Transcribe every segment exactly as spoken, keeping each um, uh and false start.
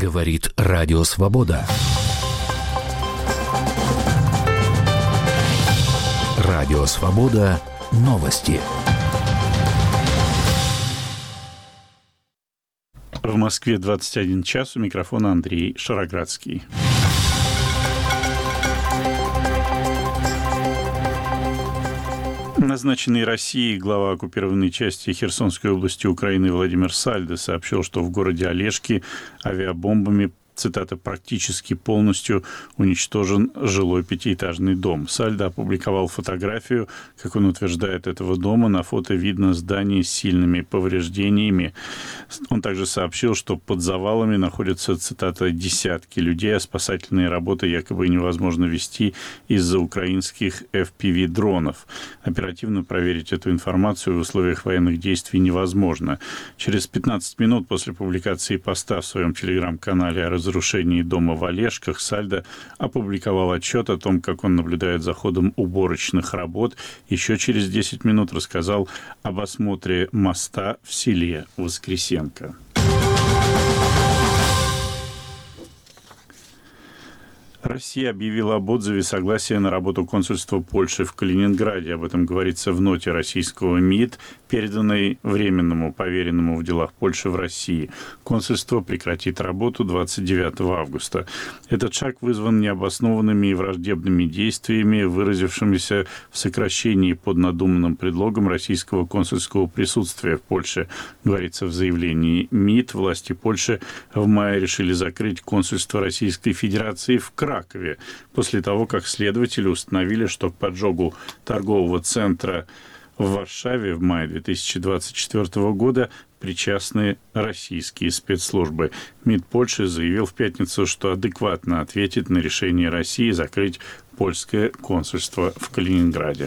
Говорит Радио Свобода. Радио Свобода. Новости. В Москве двадцать один час. У микрофона Андрей Шароградский. Назначенный Россией глава оккупированной части Херсонской области Украины Владимир Сальдо сообщил, что в городе Олешки авиабомбами, цитата, «практически полностью уничтожен жилой пятиэтажный дом». Сальдо опубликовал фотографию, как он утверждает, этого дома. На фото видно здание с сильными повреждениями. Он также сообщил, что под завалами находятся, цитата, «десятки людей, а спасательные работы якобы невозможно вести из-за украинских эф пи ви-дронов». Оперативно проверить эту информацию в условиях военных действий невозможно. Через пятнадцать минут после публикации поста в своем телеграм-канале о разрушении дома в Олешках Сальдо опубликовал отчет о том, как он наблюдает за ходом уборочных работ. Еще через десять минут рассказал об осмотре моста в селе Воскресенко. Россия объявила об отзыве согласия на работу консульства Польши в Калининграде. Об этом говорится в ноте российского МИД, переданной Временному поверенному в делах Польши в России. Консульство прекратит работу двадцать девятого августа. Этот шаг вызван необоснованными и враждебными действиями, выразившимися в сокращении под надуманным предлогом российского консульского присутствия в Польше, говорится в заявлении МИД. Власти Польши в мае решили закрыть консульство Российской Федерации в Кракове, после того, как следователи установили, что к поджогу торгового центра в Варшаве в мае две тысячи двадцать четвёртого года причастны российские спецслужбы. МИД Польши заявил в пятницу, что адекватно ответит на решение России закрыть польское консульство в Калининграде.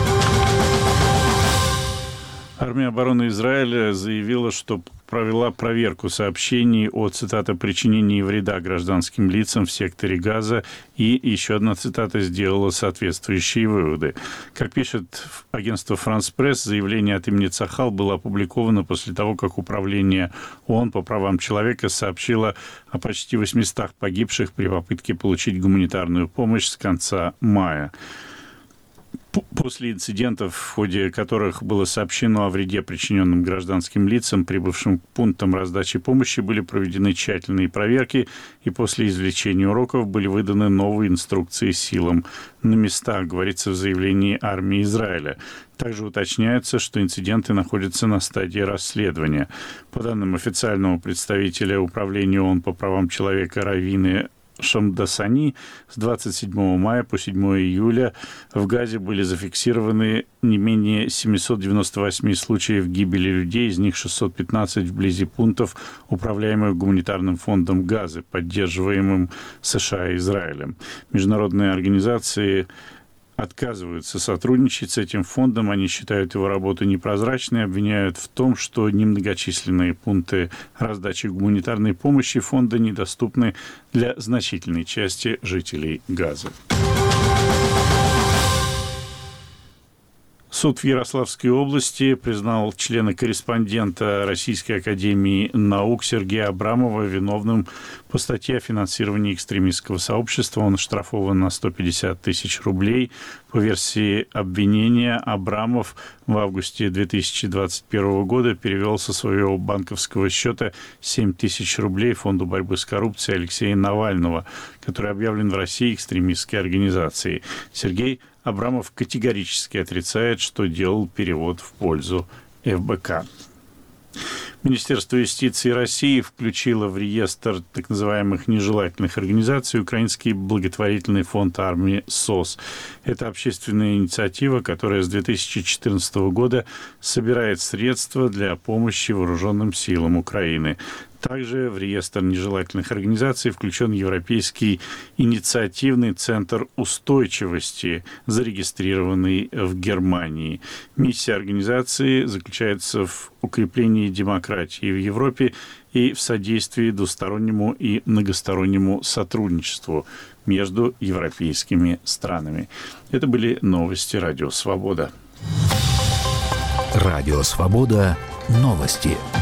Армия обороны Израиля заявила, что провела проверку сообщений о, цитата, «причинении вреда гражданским лицам в секторе Газа», и, еще одна цитата, сделала соответствующие выводы. Как пишет агентство «Франс Пресс», заявление от имени Цахал было опубликовано после того, как Управление ООН по правам человека сообщило о почти восьмистах погибших при попытке получить гуманитарную помощь с конца мая. После инцидентов, в ходе которых было сообщено о вреде, причиненном гражданским лицам, прибывшим к пунктам раздачи помощи, были проведены тщательные проверки, и после извлечения уроков были выданы новые инструкции силам на местах, говорится в заявлении армии Израиля. Также уточняется, что инциденты находятся на стадии расследования. По данным официального представителя Управления ООН по правам человека Равины Шамдасани, с двадцать седьмого мая по седьмого июля в Газе были зафиксированы не менее семьсот девяносто восемь случаев гибели людей, из них шестьсот пятнадцать вблизи пунктов, управляемых гуманитарным фондом Газы, поддерживаемым США и Израилем. Международные организации отказываются сотрудничать с этим фондом. Они считают его работу непрозрачной, обвиняют в том, что немногочисленные пункты раздачи гуманитарной помощи фонда недоступны для значительной части жителей Газы. Суд в Ярославской области признал члена-корреспондента Российской академии наук Сергея Абрамова виновным по статье о финансировании экстремистского сообщества. Он оштрафован на сто пятьдесят тысяч рублей. По версии обвинения, Абрамов в августе две тысячи двадцать первого года перевел со своего банковского счета семь тысяч рублей Фонду борьбы с коррупцией Алексея Навального, который объявлен в России экстремистской организацией. Сергей Абрамов категорически отрицает, что делал перевод в пользу эф бэ ка. Министерство юстиции России включило в реестр так называемых нежелательных организаций Украинский благотворительный фонд армии СОС. Это общественная инициатива, которая с две тысячи четырнадцатого года собирает средства для помощи вооруженным силам Украины. Также в реестр нежелательных организаций включен Европейский инициативный центр устойчивости, зарегистрированный в Германии. Миссия организации заключается в укреплении демократии в Европе и в содействии двустороннему и многостороннему сотрудничеству между европейскими странами. Это были новости Радио Свобода. Радио Свобода. Новости.